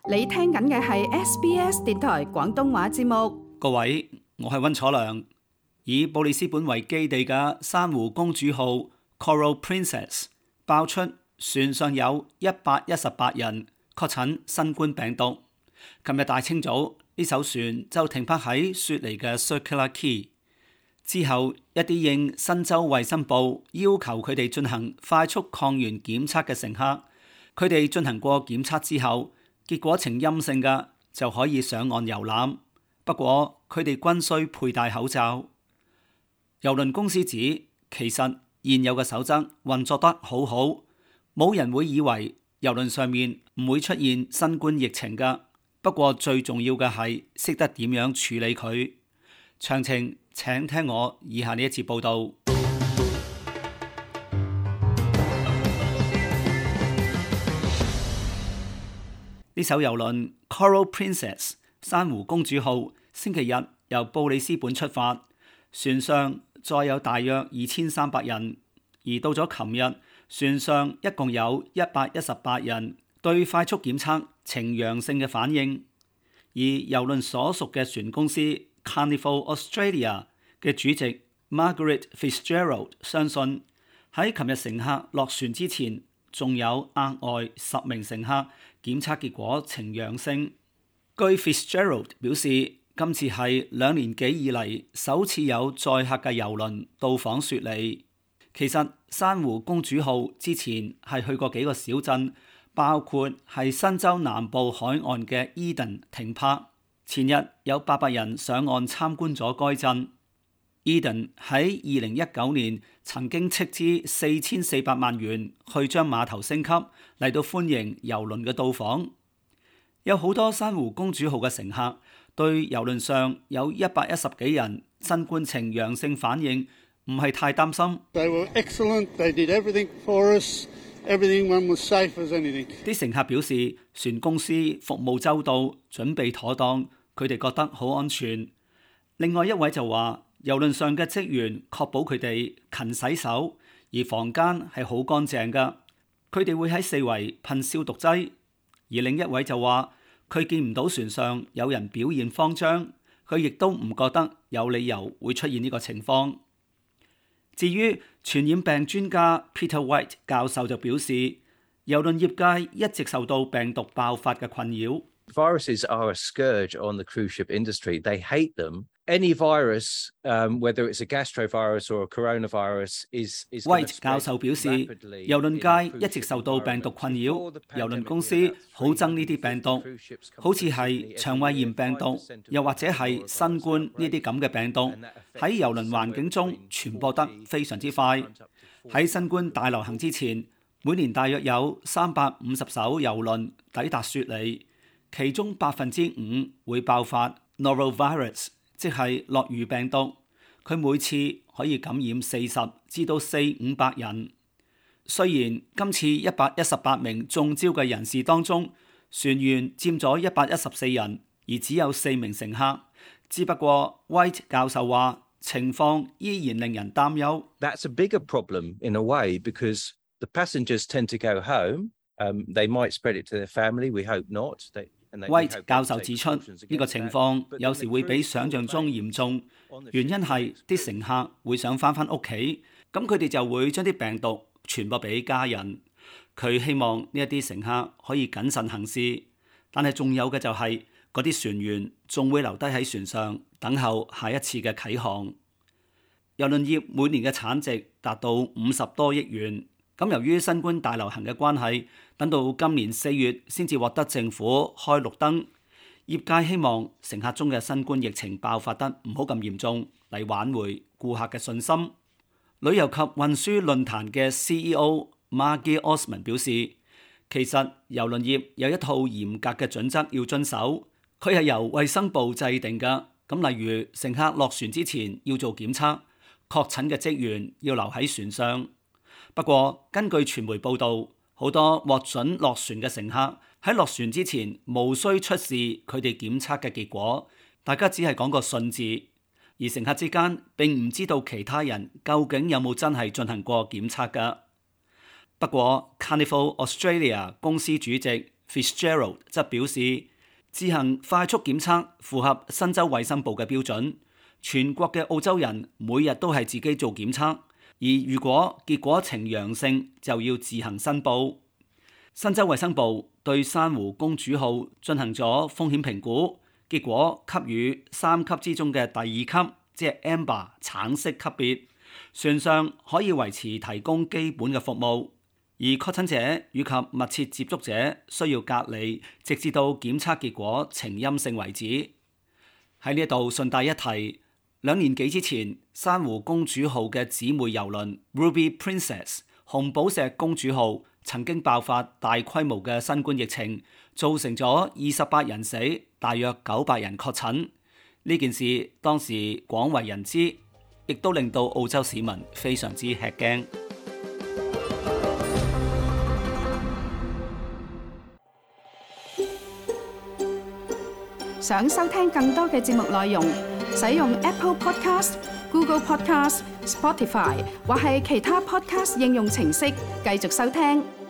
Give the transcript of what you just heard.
你聽緊嘅係 SBS 電台廣東話節目。 各位，我係溫楚良。以布里斯本為基地嘅珊瑚公主號 Coral Princess 爆出船上有118人確診新冠病毒。琴日大清早，呢艘船就停泊喺雪梨嘅 Circular Quay。之後，一啲應新州衛生部要求佢哋進行快速抗原檢測嘅乘客，佢哋進行過檢測之後，結果呈陰性嘅就可以上岸遊覽。不過佢哋均需佩戴口罩。郵輪公司指，其實現有嘅守則運作得好好，冇人會以為郵輪上面唔會出現新冠疫情㗎。不過最重要嘅係識得點樣處理佢。詳情請聽我以下呢一節報道。呢艘郵輪 Coral Princess 珊瑚公主號星期日由布里斯本出發，船上載有大約2300人，而到咗琴日，船上一共有118人對快速檢測呈陽性嘅反應。而郵輪所屬嘅船公司 Carnival Australia 嘅主席 Margaret Fitzgerald 相信，喺琴日乘客落船之前，仲有額外10名乘客檢測結果呈陽性。據 Fitzgerald 表示，今次係2年幾以嚟首次有載客嘅郵輪到訪雪梨。其實珊瑚公主號之前係去過幾個小鎮，包括係新州南部海岸嘅 Eden 停泊。前日有800人上岸參觀咗該鎮。Eden 喺2019年曾經斥資4400萬元去將碼頭升級，嚟到歡迎郵輪嘅到訪。有好多珊瑚公主號嘅乘客對郵輪上有110幾人新冠呈陽性反應唔係太擔心。 They were excellent. They did everything for us. Everyone was safe as anything. 啲乘客表示，船公司服務周到，準備妥當，佢哋覺得好安全。另外一位就話，郵輪上嘅職員確保佢哋勤洗手，而房間係好乾淨㗎。佢哋會喺四圍噴消毒劑。而另一位就話，佢見唔到船上有人表現慌張，佢亦都唔覺得有理由會出現呢個情況。至於傳染病專家 Peter White 教授就表示，郵輪業界一直受到病毒爆發嘅困擾。 Viruses are a scourge on the cruise ship industry. They hate them. Any virus, whether it's a gastrovirus or a coronavirus, is White 教授表示，郵輪界一直受到病毒困擾，郵輪公司好憎呢啲病毒，好似係腸胃炎病毒，又或者係新冠呢啲咁嘅病毒，喺郵輪環境中傳播得非常之快。喺新冠大流行之前，每年大約有350艘郵輪抵達雪梨，其中5%會爆發 Norovirus， 即係諾如病毒。佢每次可以感染40至到400-500人。雖然今次118名中招嘅人士當中，船員佔咗114人，而只有4名乘客。只不過 White 教授話，情況依然令人擔憂。 That's a bigger problem in a way because the passengers tend to go home. They might spread it to their family. We hope not. White 教授指出，呢個情況有時會比想象中嚴重，原因係啲乘客會想返屋企，咁佢哋就會將啲病毒傳播俾家人。佢希望呢一啲乘客可以謹慎行事，但係仲有嘅就係嗰啲船員仲會留低喺船上等候下一次嘅啟航。郵輪業每年嘅產值達到50多億元。咁由於新冠大流行嘅關係，等到今年4月先至獲得政府開綠燈。業界希望乘客中嘅新冠疫情爆發得唔好咁嚴重，嚟挽回顧客嘅信心。旅遊及運輸論壇嘅 CEO Margie Osmond 表示，其實郵輪業有一套嚴格嘅準則要遵守，佢係由衛生部制定㗎。咁例如乘客落船之前要做檢測，確診嘅職員要留喺船上。不過，根據傳媒報道，好多獲准落船嘅乘客喺落船之前無需出示佢哋檢測嘅結果，大家只係講個信字，而乘客之間並唔知道其他人究竟有冇真係進行過檢測㗎。不過 Carnival Australia 公司主席 Fitzgerald 則表示，自行快速檢測符合新州衛生部嘅標準，全國嘅澳洲人每日都係自己做檢測，而如果結果呈陽性，就要自行申報。新州衛生部對珊瑚公主號進行咗風險評估，結果給予3級之中嘅第2級，即係 Amber 橙色級別，船上可以維持提供基本嘅服務，而確診者以及密切接觸者需要隔離，直至到檢測結果呈陰性為止。喺呢度順帶一提，2年幾之前，珊瑚公主號嘅姊妹郵輪 Ruby Princess 紅寶石公主號曾經爆發大規模嘅新冠疫情，造成咗28人死，大約900人確診。呢件事當時廣為人知，亦都令到澳洲市民非常之吃驚。 想收聽更多嘅節目內容，使用 Apple Podcast、Google Podcast、Spotify 或係其他 Podcast 應用程式繼續收聽。